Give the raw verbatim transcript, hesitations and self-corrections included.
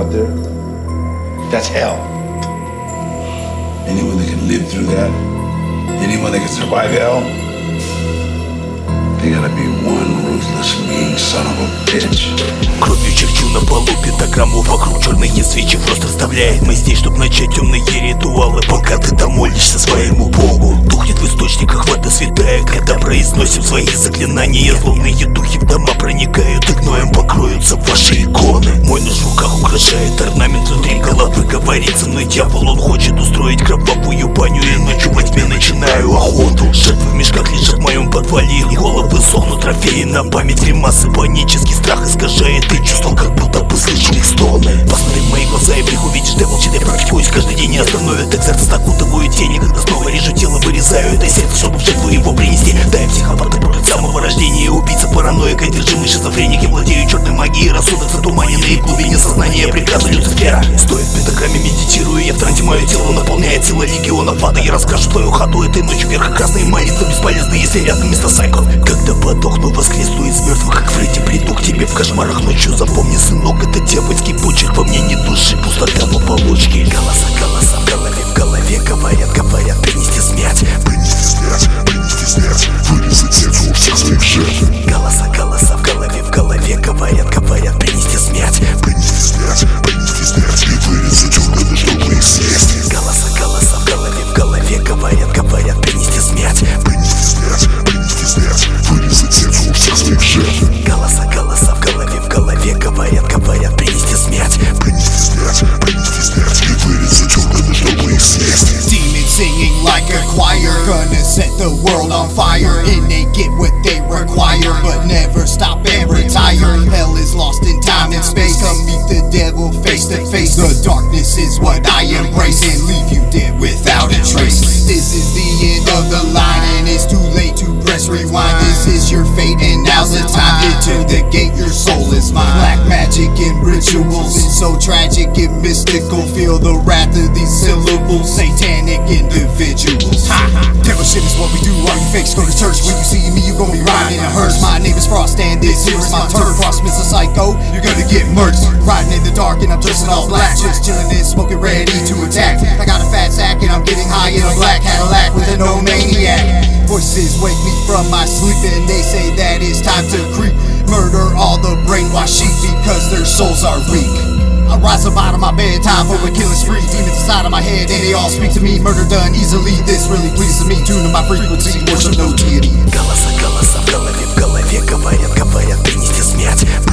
out there, that's hell. Anyone that can live through that, anyone that can survive hell, they gotta be one ruthless, mean son of a bitch. Кровью черчу на полу пентаграмму вокруг черные свечи фрост расставляет. Мы здесь, чтоб начать темные ритуалы, пока ты домолишься своему богу. Тухнет в источниках вода святая, когда произносим свои заклинания. Злобные духи в дома проникают и гноем покроются ваши иконы. Мой нож в руках украшает орнамент внутри головы. Говорит со мной дьявол, он хочет устроить кровавую баню. И ночью во тьме начинаю охоту. Жертвы в мешках лежат в моем подвале, их головы сохнут трофеи на память. Гримасы, панический страх искажает. Ты чувствовал, как будто бы слышал их стоны. Посмотри в мои глаза и в них увидишь девол, читай, практикуюсь каждый день. Не остановят экзорцист, окутываю тени, когда снова режу тело, вырезаю это сердце, чтобы в жертву его принести. Дай психопаты против самого рождения. Убийца, параноик, одержимый шизофреники. Владею черной магией, рассудок затуманенный. В глубине сознания приказы Люцифера. Стоит в пентаграмме, медитирую я в трансе. Мое тело наполняет сила легионов ада. Я раскрашу твою хату этой ночью вверх. Красные молитвы бесполезны, если рядом место сайков. Когда подохну, воскресну из мертвых, как Фредди, приду к тебе в кошмарах ночью. Запомни, сынок, это дьявольский почерк. Во мне не души, пустота в оболочке. Голоса, голоса в голове, в голове. Говорят, говорят, принести смерть. Принести смерть, принести смерть. Вырезать сердце у всех своих жертв. Голоса, голоса в голове, в голове. Говорят, говорят, принести смерть. Принести смерть, принести смерть. И вырезать органы, чтобы их съесть. Голоса, голоса в голове, в голове. Говорят, говорят, принести смерть. Принести смерть, принести смерть. Вырезать сердце у всех своих жертв. Голоса, голоса в голове, в голове. Говорят, говорят, принести смерть. Принести смерть, принести смерть. И вырезать органы, чтобы их съесть. Demons singing like a choir, gonna set the world on fire. And they get what they require, but never stop and retire. Hell is lost in time and space. Come meet the devil face to face. The darkness is what I embrace and leave you dead without a trace. This is the end of the line and it's too late to press rewind. This is your fate and now's the time. Get to the gate, your soul is mine. Black magic and rituals, it's so tragic and mystical. Feel the wrath of these syllables, satanic individuals. Ha! Devil shit is what we do. All you fakes go to church. When you see me, you gon' be riding in a hearse. My name is Frost and this here is my turf. Frost, Mister Psycho, you're gonna get murked. Riding in the dark and I'm dressing all black. Just chilling and smoking, ready to attack. I got a fat sack and I'm getting high in a black Cadillac with an old maniac. Voices wake me from my sleep and they say that it's time to creep. Murder all the brainwashed sheep because their souls are weak. I rise up out of my bed, time for a killing spree. Demons inside of my head and they all speak to me. Murder done easily, this really pleases me. Tune to my frequency, worship no deity. Голоса, голоса в голове, в голове. Говорят, говорят, принести смерть.